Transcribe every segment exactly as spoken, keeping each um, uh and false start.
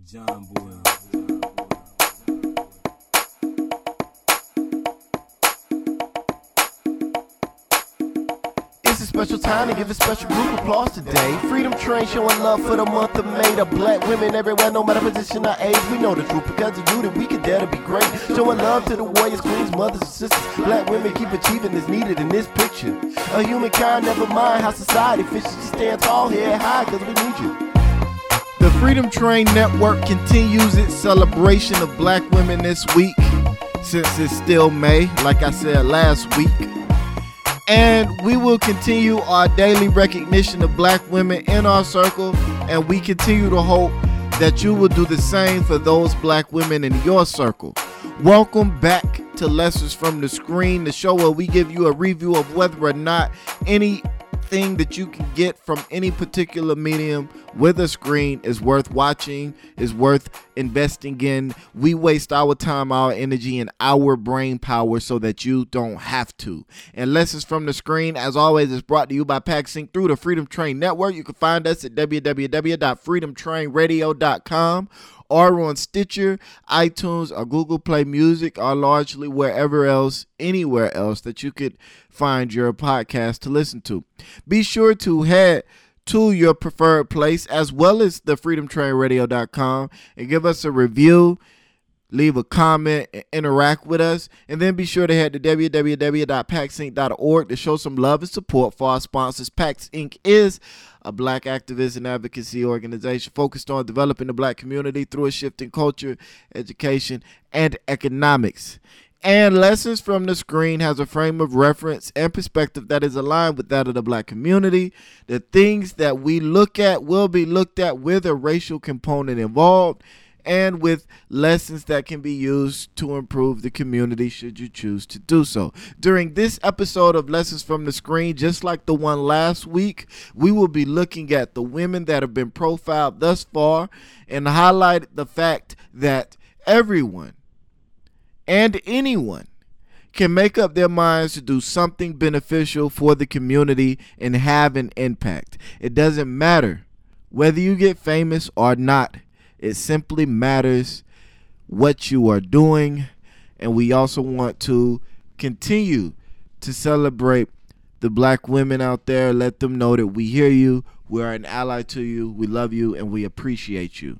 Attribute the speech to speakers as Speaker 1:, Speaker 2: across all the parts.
Speaker 1: John Boyle.
Speaker 2: It's a special time to give a special group applause today. Freedom Train showing love for the month of May. The black women everywhere, no matter position or age. We know the truth because of you that we can dare to be great. Showing love to the warriors, queens, mothers, and sisters. Black women keep achieving is needed in this picture. A humankind, never mind how society fishes. You stand tall here high because we need you. The Freedom Train Network continues its celebration of black women this week, since it's still May, like I said last week. And we will continue our daily recognition of black women in our circle, and we continue to hope that you will do the same for those black women in your circle. Welcome back to Lessons from the Screen, the show where we give you a review of whether or not anything that you can get from any particular medium with a screen is worth watching, is worth investing in. We waste our time, our energy, and our brain power so that you don't have to. And Lessons from the Screen, as always, is brought to you by PackSync through the Freedom Train Network. You can find us at w w w dot freedom train radio dot com or on Stitcher, iTunes, or Google Play Music, or largely wherever else, anywhere else that you could find your podcast to listen to. Be sure to head to your preferred place as well as the freedom train radio dot com and give us a review, leave a comment, and interact with us. And then be sure to head to w w w dot pack sync dot org to show some love and support for our sponsors. PackSync is a black activist and advocacy organization focused on developing the black community through a shift in culture, education, and economics. And Lessons from the Screen has a frame of reference and perspective that is aligned with that of the black community. The things that we look at will be looked at with a racial component involved and with lessons that can be used to improve the community should you choose to do so. During this episode of Lessons from the Screen, just like the one last week, we will be looking at the women that have been profiled thus far and highlight the fact that everyone and anyone can make up their minds to do something beneficial for the community and have an impact. It doesn't matter whether you get famous or not. It simply matters what you are doing. And we also want to continue to celebrate the black women out there. Let them know that we hear you, we're an ally to you, we love you, and we appreciate you.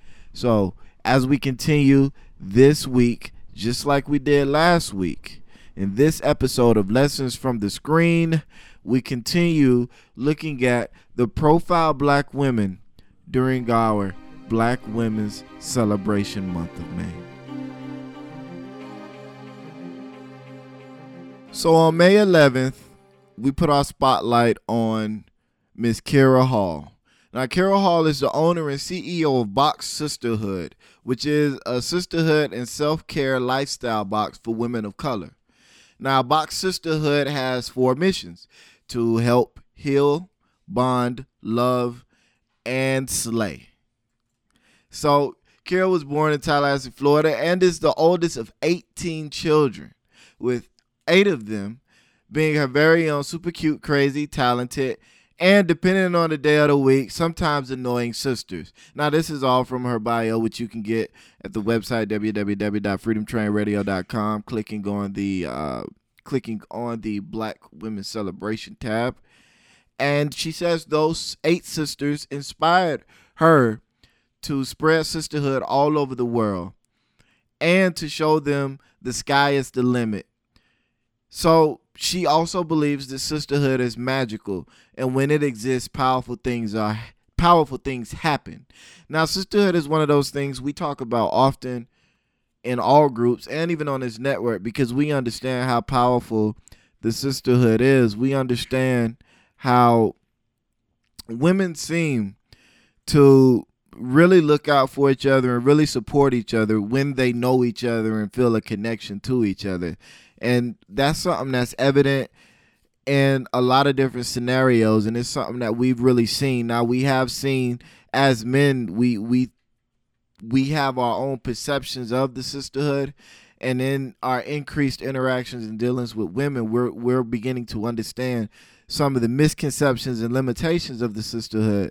Speaker 2: So as we continue this week, just like we did last week, in this episode of Lessons from the Screen, we continue looking at the profile black women during our Black Women's Celebration Month of May. So on May eleventh, we put our spotlight on Miss Kara Hall. Now, Kara Hall is the owner and C E O of Box Sisterhood, which is a sisterhood and self-care lifestyle box for women of color. Now, Box Sisterhood has four missions: to help heal, bond, love, and slay. So, Kara was born in Tallahassee, Florida, and is the oldest of eighteen children, with eight of them being her very own super cute, crazy, talented, and depending on the day of the week, sometimes annoying sisters. Now, this is all from her bio, which you can get at the website w w w dot freedom train radio dot com, clicking on the uh, clicking on the Black Women's Celebration tab. And she says those eight sisters inspired her to spread sisterhood all over the world and to show them the sky is the limit. So she also believes that sisterhood is magical, and when it exists, powerful things are powerful things happen. Now, sisterhood is one of those things we talk about often in all groups and even on this network because we understand how powerful the sisterhood is. We understand how women seem to really look out for each other and really support each other when they know each other and feel a connection to each other. And that's something that's evident in a lot of different scenarios, and it's something that we've really seen. Now, we have seen as men, we we we have our own perceptions of the sisterhood, and in our increased interactions and dealings with women, we're we're beginning to understand some of the misconceptions and limitations of the sisterhood.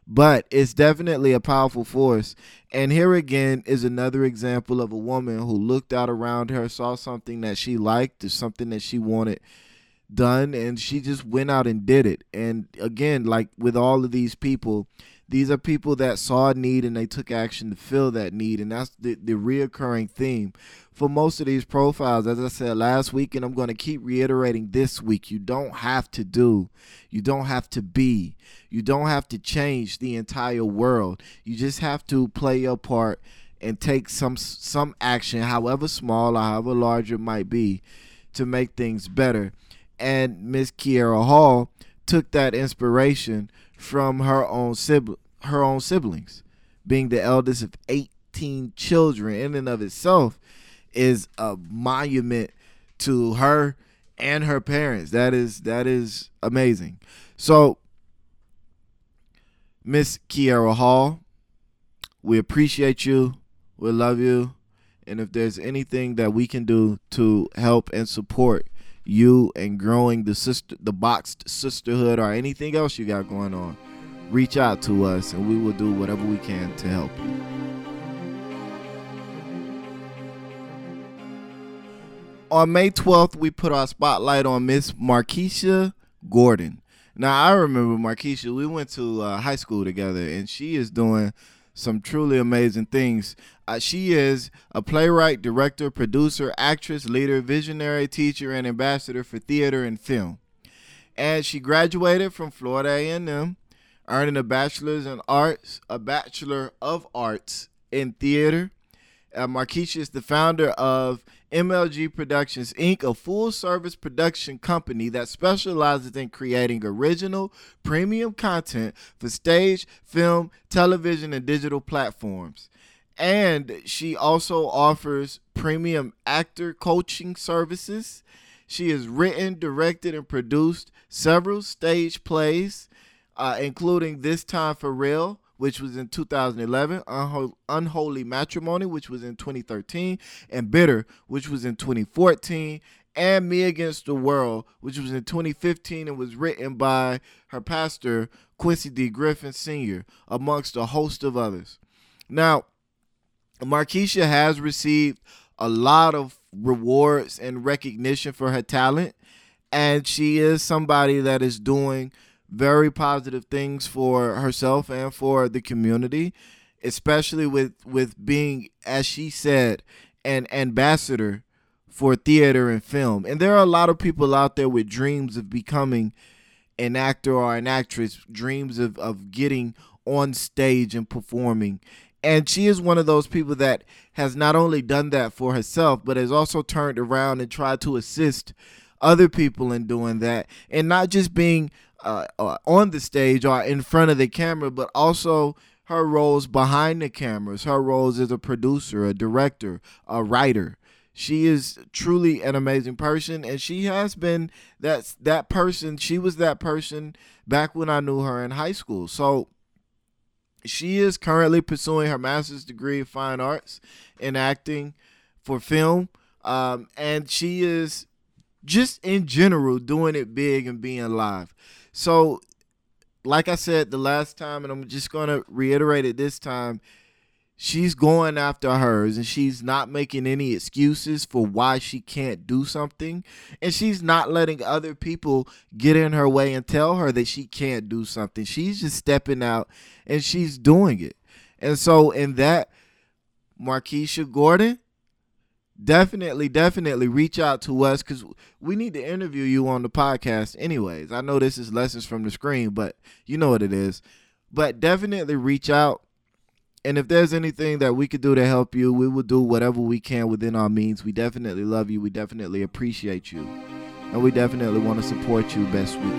Speaker 1: but it's definitely a powerful force. And here again is another example of a woman who looked out around her, saw something that she liked or something that she wanted done, and she just went out and did it. And again, like with all of these people, these are people that saw a need and they took action to fill that need. And that's the, the reoccurring theme for most of these profiles. As I said last week, and I'm going to keep reiterating this week, you don't have to do, you don't have to be, you don't have to change the entire world. You just have to play your part and take some some action, however small or however large it might be, to make things better. And Miss Kiera Hall took that inspiration from her own sibling, her own siblings. Being the eldest of eighteen children in and of itself is a monument to her and her parents. That is that is amazing. So, Miss Kiera Hall, we appreciate you. We love you. And if there's anything that we can do to help and support you and growing the sister, the boxed sisterhood, or anything else you got going on, reach out to us and we will do whatever we can to help you. On May twelfth, we put our spotlight on Miss Markeisha Gordon. Now, I remember Markeisha. We went to uh, high school together, and she is doing some truly amazing things. Uh, she is a playwright, director, producer, actress, leader, visionary, teacher, and ambassador for theater and film. And she graduated from Florida A and M, earning a bachelor's in arts, a bachelor of arts in theater. Uh, Markeisha is the founder of M L G Productions, Incorporated, a full-service production company that specializes in creating original, premium content for stage, film, television, and digital platforms. And she also offers premium actor coaching services. She has written, directed, and produced several stage plays, uh, including This Time for Real, which was in two thousand eleven, Unho- Unholy Matrimony, which was in twenty thirteen, and Bitter, which was in twenty fourteen, and Me Against the World, which was in twenty fifteen and was written by her pastor, Quincy D. Griffin Senior, amongst a host of others. Now, Markeisha has received a lot of rewards and recognition for her talent, and she is somebody that is doing very positive things for herself and for the community, especially with, with being, as she said, an ambassador for theater and film. And there are a lot of people out there with dreams of becoming an actor or an actress, dreams of, of getting on stage and performing. And she is one of those people that has not only done that for herself, but has also turned around and tried to assist other people in doing that, and not just being uh, uh, on the stage or in front of the camera, but also her roles behind the cameras, her roles as a producer, a director, a writer. She is truly an amazing person, and she has been that, that person. She was that person back when I knew her in high school. So she is currently pursuing her master's degree of fine arts in acting for film, um, and she is just in general doing it big and being live. So, like I said the last time, and I'm just going to reiterate it this time, she's going after hers, and she's not making any excuses for why she can't do something, and she's not letting other people get in her way and tell her that she can't do something. She's just stepping out, and she's doing it. And so in that, Markeisha Gordon, definitely, definitely reach out to us, because we need to interview you on the podcast anyways. I know this is Lessons from the Screen, but you know what it is. But definitely reach out. And if there's anything that we could do to help you, we will do whatever we can within our means. We definitely love you. We definitely appreciate you. And we definitely want to support you best we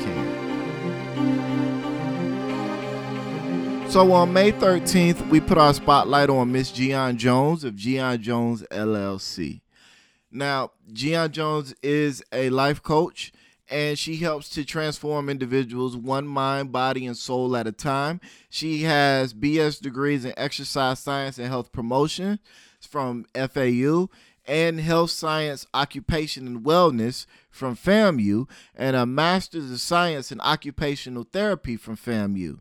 Speaker 1: can. So on May thirteenth, we put our spotlight on Miss Gian Jones of Gian Jones L L C. Now, Gian Jones is a life coach, and she helps to transform individuals one mind, body, and soul at a time. She has B S degrees in exercise science and health promotion from F A U, and health science, occupation, and wellness from FAMU, and a master's of science in occupational therapy from FAMU.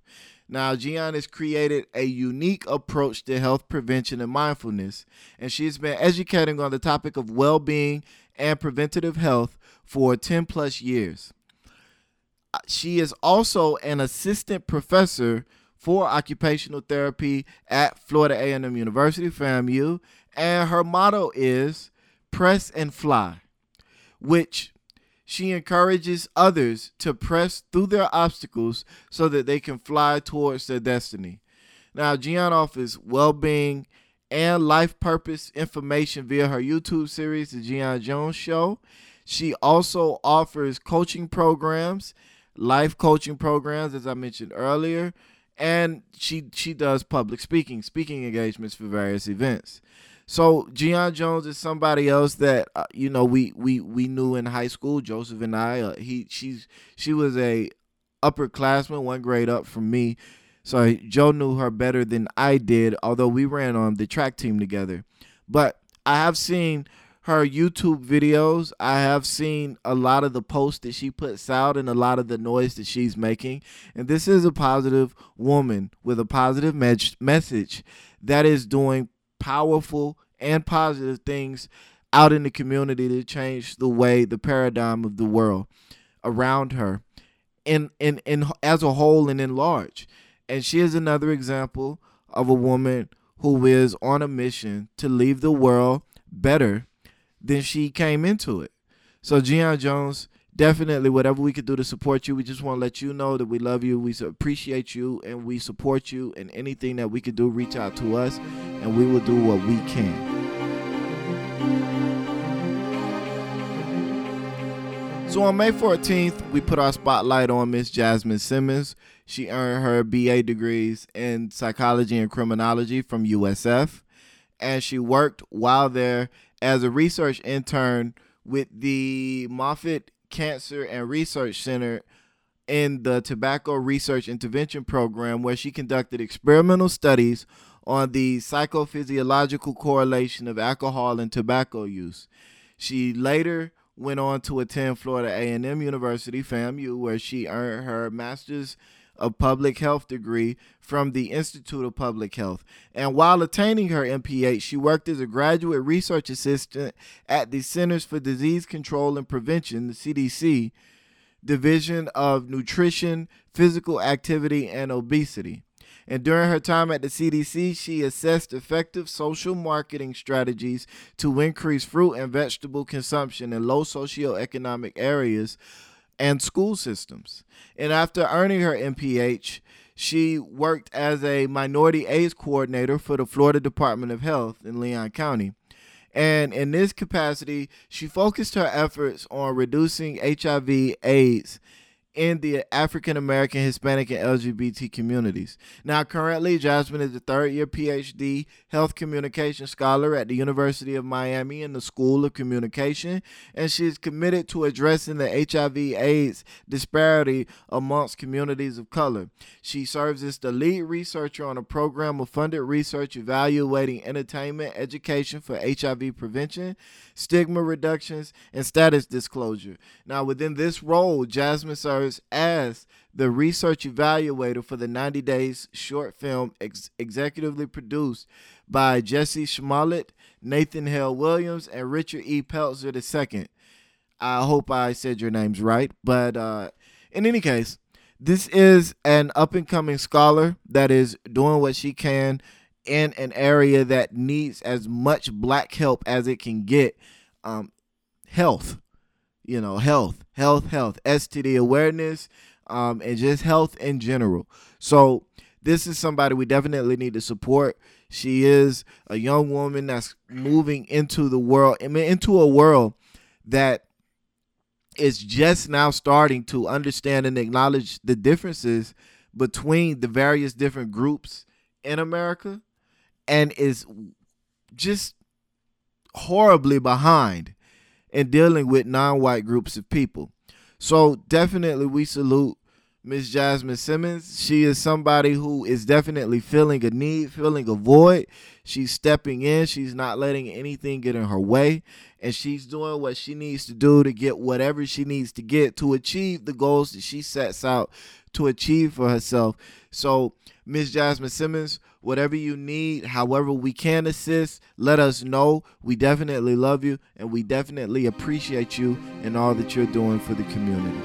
Speaker 1: Now, Gian has created a unique approach to health prevention and mindfulness, and she's been educating on the topic of well-being and preventative health for ten plus years. She is also an assistant professor for occupational therapy at Florida A and M University, FAMU, and her motto is press and fly, which she encourages others to press through their obstacles so that they can fly towards their destiny. Now, Gian offers well-being and life purpose information via her YouTube series, The Gian Jones Show. She also offers coaching programs, life coaching programs, as I mentioned earlier, and she she does public speaking, speaking engagements for various events. So Gian Jones is somebody else that uh, you know we, we we knew in high school. Joseph and I, uh, he she's she was a upperclassman, one grade up from me. So Joe knew her better than I did, although we ran on the track team together. But I have seen her YouTube videos. I have seen a lot of the posts that she puts out and a lot of the noise that she's making. And this is a positive woman with a positive me- message that is doing powerful and positive things out in the community to change the way, the paradigm of the world around her in, in, in as a whole and in large. And she is another example of a woman who is on a mission to leave the world better than she came into it. So Gian Jones, definitely whatever we could do to support you, we just want to let you know that we love you, we appreciate you, and we support you. And anything that we could do, reach out to us, and we will do what we can. So on May fourteenth, we put our spotlight on Miss Jasmine Simmons. She earned her B A degrees in psychology and criminology from U S F, and she worked while there as a research intern with the Moffitt Cancer and Research Center in the Tobacco Research Intervention Program, where she conducted experimental studies on the psychophysiological correlation of alcohol and tobacco use. She later went on to attend Florida A and M University, FAMU, where she earned her master's of public health degree from the Institute of Public Health. And while attaining her M P H, she worked as a graduate research assistant at the Centers for Disease Control and Prevention, the C D C, Division of Nutrition, Physical Activity, and Obesity. And during her time at the C D C, she assessed effective social marketing strategies to increase fruit and vegetable consumption in low socioeconomic areas and school systems. And after earning her M P H, she worked as a minority AIDS coordinator for the Florida Department of Health in Leon County. And in this capacity, she focused her efforts on reducing H I V AIDS in the African American, Hispanic, and L G B T communities. Now, currently, Jasmine is a third-year P H D health communication scholar at the University of Miami in the School of Communication, and she is committed to addressing the H I V AIDS disparity amongst communities of color. She serves as the lead researcher on a program of funded research evaluating entertainment education for H I V prevention, stigma reductions, and status disclosure. Now, within this role, Jasmine serves as the research evaluator for the ninety days short film ex- executively produced by Jesse Smollett, Nathan Hale Williams, and Richard E. Peltzer the second. I hope I said your names right, but uh, in any case, this is an up-and-coming scholar that is doing what she can in an area that needs as much black help as it can get. Um, health. You know, health, health, health, S T D awareness, um, and just health in general. So this is somebody we definitely need to support. She is a young woman that's moving into the world, I mean, into a world that is just now starting to understand and acknowledge the differences between the various different groups in America, and is just horribly behind in dealing with non-white groups of people. So definitely we salute Miss Jasmine Simmons. She is somebody who is definitely feeling a need, feeling a void. She's stepping in. She's not letting anything get in her way. And she's doing what she needs to do to get whatever she needs to get to achieve the goals that she sets out to achieve for herself. So, Miss Jasmine Simmons, whatever you need, however we can assist, let us know. We definitely love you, and we definitely appreciate you and all that you're doing for the community.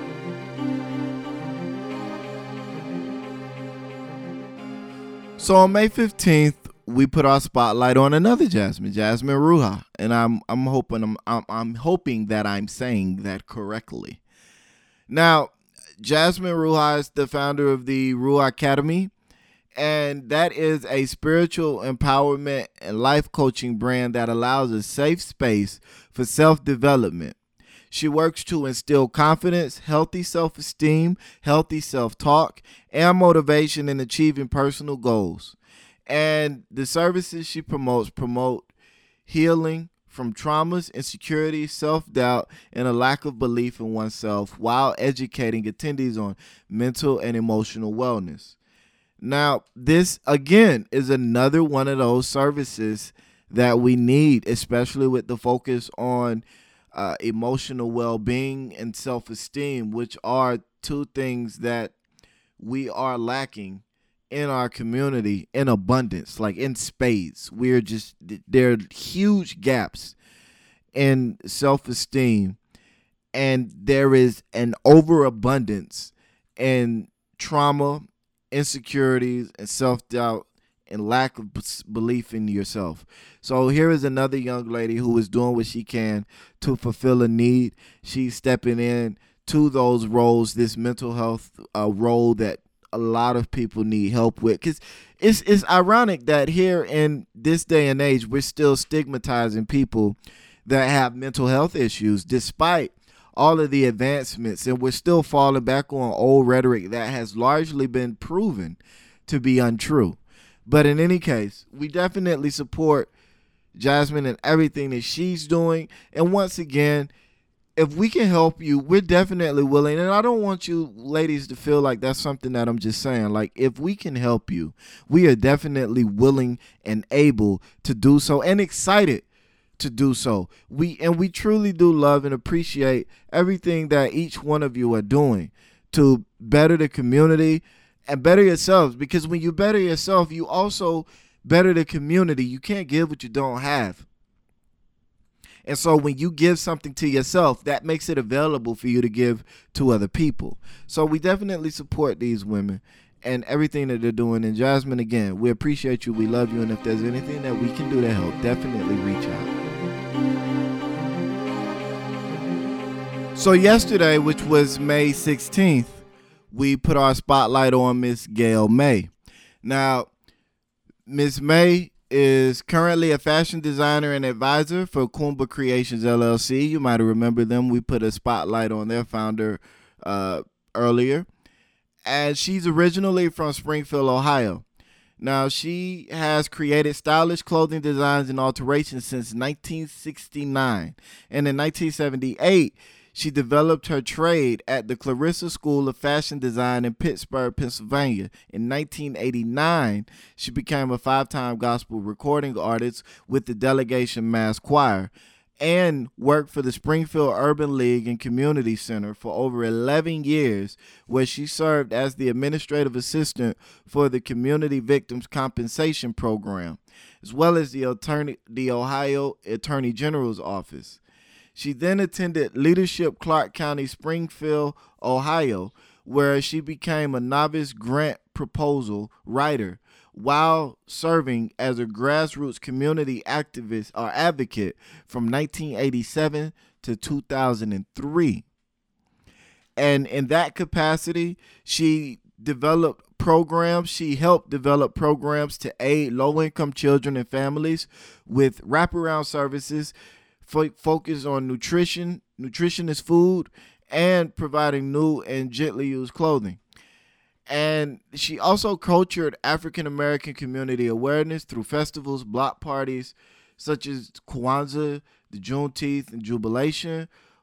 Speaker 1: So on May fifteenth, we put our spotlight on another Jasmine, Jasmine Ruha, and I'm I'm hoping I'm, I'm I'm hoping that I'm saying that correctly. Now, Jasmine Ruha is the founder of the Ruha Academy, and that is a spiritual empowerment and life coaching brand that allows a safe space for self-development. She works to instill confidence, healthy self-esteem, healthy self-talk, and motivation in achieving personal goals. And the services she promotes promote healing from traumas, insecurities, self-doubt, and a lack of belief in oneself while educating attendees on mental and emotional wellness. Now, this, again, is another one of those services that we need, especially with the focus on Uh, emotional well-being and self-esteem, which are two things that we are lacking in our community in abundance, like in spades. We're just, there are huge gaps in self-esteem, and there is an overabundance in trauma, insecurities, and self-doubt and lack of belief in yourself. So here is another young lady who is doing what she can to fulfill a need. She's stepping in to those roles, this mental health uh, role that a lot of people need help with. Because it's, it's ironic that here in this day and age, we're still stigmatizing people that have mental health issues despite all of the advancements, and we're still falling back on old rhetoric that has largely been proven to be untrue. But in any case, we definitely support Jasmine and everything that she's doing. And once again, if we can help you, we're definitely willing. And I don't want you ladies to feel like that's something that I'm just saying. Like, if we can help you, we are definitely willing and able to do so, and excited to do so. We and we truly do love and appreciate everything that each one of you are doing to better the community and better yourselves, because when you better yourself, you also better the community. You can't give what you don't have. And so when you give something to yourself, that makes it available for you to give to other people. So we definitely support these women and everything that they're doing. And Jasmine, again, we appreciate you. We love you. And if there's anything that we can do to help, definitely reach out. So yesterday, which was May sixteenth, we put our spotlight on Miss Gail May. Now, Miss May is currently a fashion designer and advisor for Kumba Creations, L L C. You might remember them. We put a spotlight on their founder uh, earlier. And she's originally from Springfield, Ohio. Now, she has created stylish clothing designs and alterations since nineteen sixty-nine. And in nineteen seventy-eight, she developed her trade at the Clarissa School of Fashion Design in Pittsburgh, Pennsylvania. In nineteen eighty-nine, she became a five-time gospel recording artist with the Delegation Mass Choir and worked for the Springfield Urban League and Community Center for over eleven years, where she served as the administrative assistant for the Community Victims Compensation Program, as well as the, attorney, the Ohio Attorney General's office. She then attended Leadership Clark County, Springfield, Ohio, where she became a novice grant proposal writer while serving as a grassroots community activist or advocate from nineteen eighty-seven to two thousand three. And in that capacity, she developed programs. She helped develop programs to aid low-income children and families with wraparound services focus on nutrition, nutritious food, and providing new and gently used clothing. And she also cultured African-American community awareness through festivals, block parties, such as Kwanzaa, the Juneteenth, and Jubilation,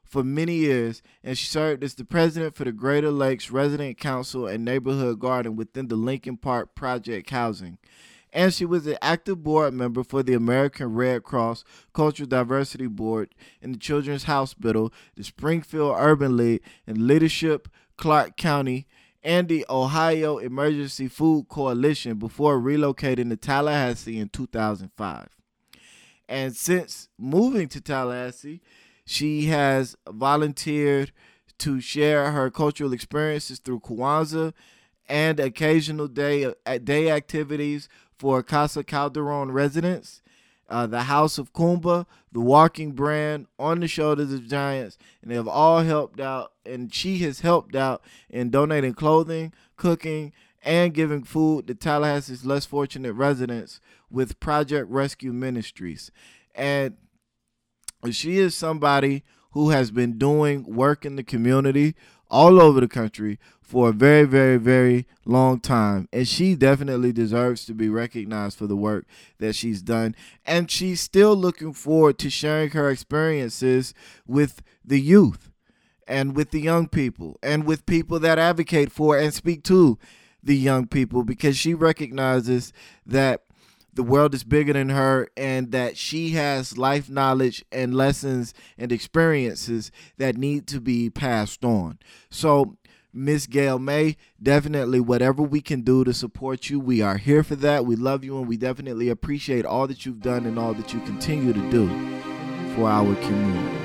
Speaker 1: for many years, and she served as the president for the Greater Lakes Resident Council and Neighborhood Garden within the Lincoln Park Project housing. And she was an active board member for the American Red Cross Cultural Diversity Board in the Children's Hospital, the Springfield Urban League, and Leadership Clark County, and the Ohio Emergency Food Coalition before relocating to Tallahassee in two thousand five. And since moving to Tallahassee, she has volunteered to share her cultural experiences through Kwanzaa and occasional day, day activities for Casa Calderon residents, uh, the House of Kumba, the Walking Brand, On the Shoulders of Giants, and they have all helped out, and she has helped out in donating clothing, cooking, and giving food to Tallahassee's less fortunate residents with Project Rescue Ministries. And she is somebody who has been doing work in the community all over the country for a very, very, very long time. And she definitely deserves to be recognized for the work that she's done. And she's still looking forward to sharing her experiences with the youth and with the young people and with people that advocate for and speak to the young people, because she recognizes that the world is bigger than her and that she has life knowledge and lessons and experiences that need to be passed on. So, Miss Gail May, definitely whatever we can do to support you, we are here for that. We love you, and we definitely appreciate all that you've done and all that you continue to do for our community.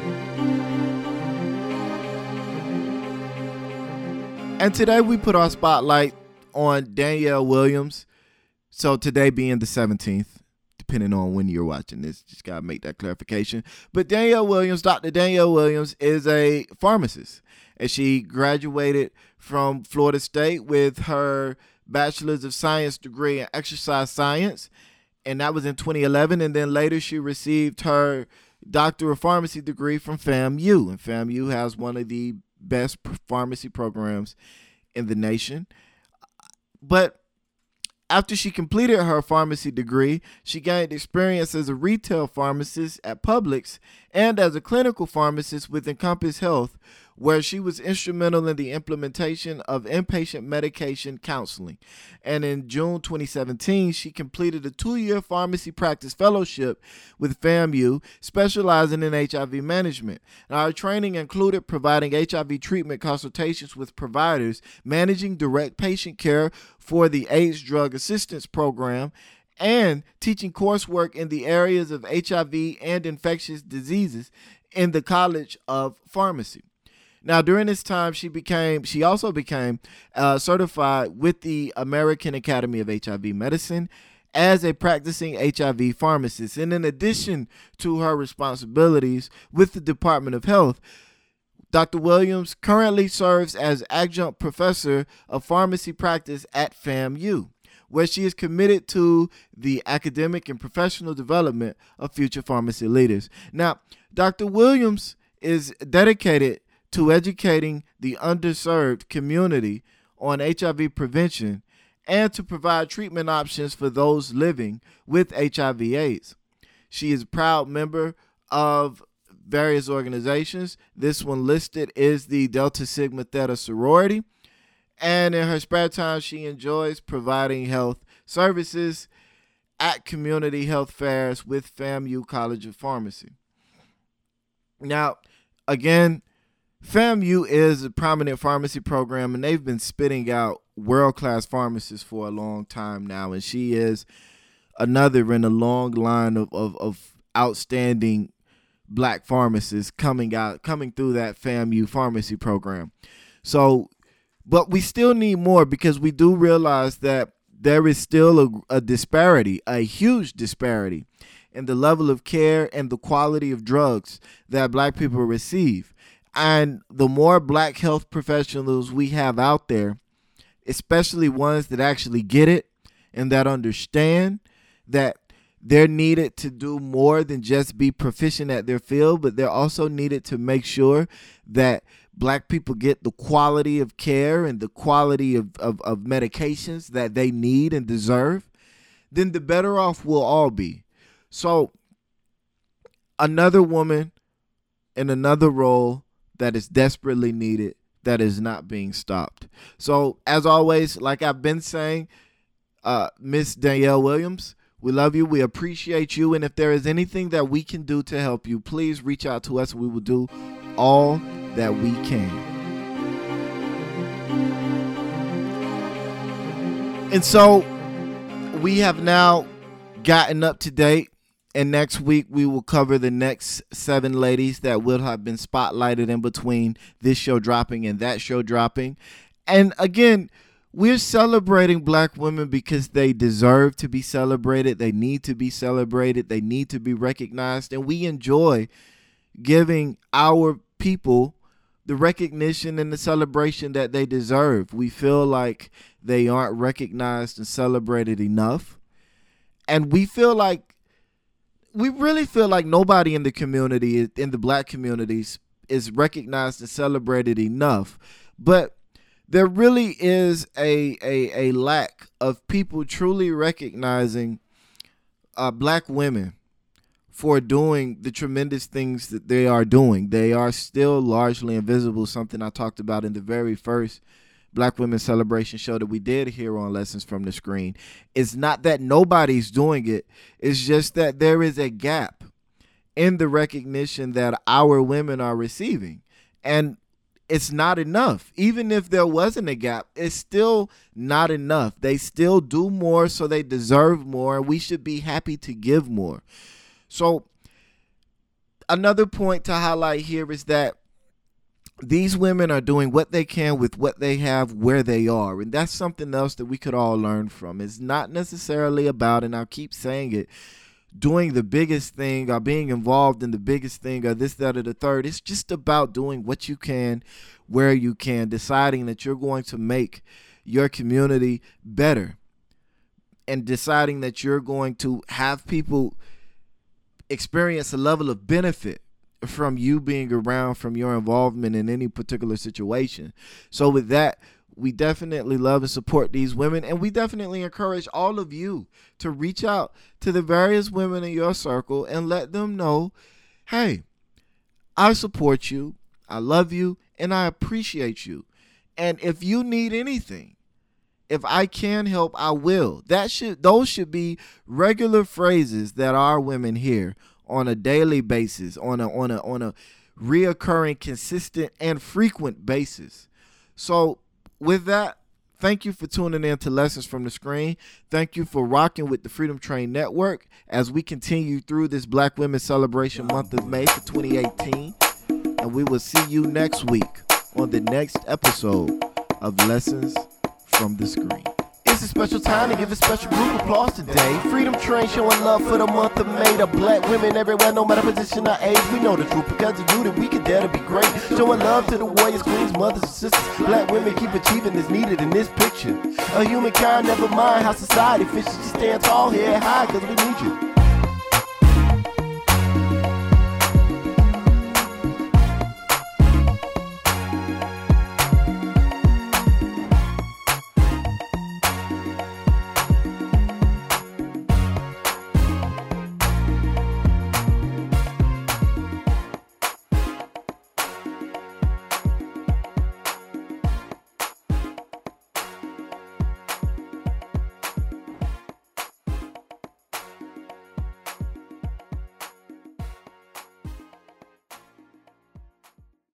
Speaker 1: And today we put our spotlight on Danielle Williams. So today being the seventeenth, depending on when you're watching this, just got to make that clarification. But Danielle Williams, Doctor Danielle Williams, is a pharmacist, and she graduated from Florida State with her Bachelor's of Science degree in Exercise Science, and that was in twenty eleven. And then later she received her Doctor of Pharmacy degree from FAMU, and FAMU has one of the best pharmacy programs in the nation. But after she completed her pharmacy degree, she gained experience as a retail pharmacist at Publix and as a clinical pharmacist with Encompass Health, where she was instrumental in the implementation of inpatient medication counseling. And in June twenty seventeen, she completed a two-year pharmacy practice fellowship with FAMU, specializing in H I V management. Now, her training included providing H I V treatment consultations with providers, managing direct patient care for the AIDS Drug Assistance Program, and teaching coursework in the areas of H I V and infectious diseases in the College of Pharmacy. Now, during this time, she became, she also became uh, certified with the American Academy of H I V Medicine as a practicing H I V pharmacist. And in addition to her responsibilities with the Department of Health, Doctor Williams currently serves as adjunct professor of pharmacy practice at FAMU, where she is committed to the academic and professional development of future pharmacy leaders. Now, Doctor Williams is dedicated to educating the underserved community on H I V prevention and to provide treatment options for those living with H I V AIDS. She is a proud member of various organizations. This one listed is the Delta Sigma Theta sorority. And in her spare time, she enjoys providing health services at community health fairs with FAMU College of Pharmacy. Now, again, FAMU is a prominent pharmacy program, and they've been spitting out world-class pharmacists for a long time now, and she is another in a long line of, of, of outstanding black pharmacists coming out, coming through that FAMU pharmacy program. So, but we still need more, because we do realize that there is still a, a disparity, a huge disparity in the level of care and the quality of drugs that black people receive. And the more black health professionals we have out there, especially ones that actually get it and that understand that they're needed to do more than just be proficient at their field, but they're also needed to make sure that black people get the quality of care and the quality of, of, of medications that they need and deserve, then the better off we'll all be. So another woman in another role that is desperately needed, that is not being stopped. So, as always, like I've been saying, uh, Miss Danielle Williams, we love you. We appreciate you. And if there is anything that we can do to help you, please reach out to us. We will do all that we can. And so we have now gotten up to date. And next week, we will cover the next seven ladies that will have been spotlighted in between this show dropping and that show dropping. And again, we're celebrating black women because they deserve to be celebrated. They need to be celebrated. They need to be recognized. And we enjoy giving our people the recognition and the celebration that they deserve. We feel like they aren't recognized and celebrated enough. And we feel like We really feel like nobody in the community, in the black communities, is recognized and celebrated enough. But there really is a a, a lack of people truly recognizing uh, black women for doing the tremendous things that they are doing. They are still largely invisible, something I talked about in the very first Black Women Celebration show that we did here on Lessons from the Screen. It's not that nobody's doing it. It's just that there is a gap in the recognition that our women are receiving. And it's not enough. Even if there wasn't a gap, it's still not enough. They still do more, so they deserve more. And we should be happy to give more. So another point to highlight here is that these women are doing what they can with what they have where they are. And that's something else that we could all learn from. It's not necessarily about, and I'll keep saying it, doing the biggest thing or being involved in the biggest thing or this, that, or the third. It's just about doing what you can where you can, deciding that you're going to make your community better and deciding that you're going to have people experience a level of benefit from you being around, from your involvement in any particular situation. So with that, we definitely love and support these women, and we definitely encourage all of you to reach out to the various women in your circle and let them know, hey, I support you, I love you, and I appreciate you. And if you need anything, if I can help, I will. That should, those should be regular phrases that our women hear on a daily basis, on a on a on a reoccurring, consistent, and frequent basis. So with that, thank you for tuning in to Lessons from the Screen. Thank you for rocking with the Freedom Train Network as we continue through this Black Women Celebration month of May for twenty eighteen. And we will see you next week on the next episode of Lessons from the Screen.
Speaker 2: It's a special time to give a special group applause today. Freedom Train showing love for the month of May. The black women everywhere, no matter position or age. We know the truth because of you that we can dare to be great. Showing love to the warriors, queens, mothers, and sisters. Black women keep achieving is needed in this picture. A humankind, never mind how society fishes. You stand tall here high because we need you.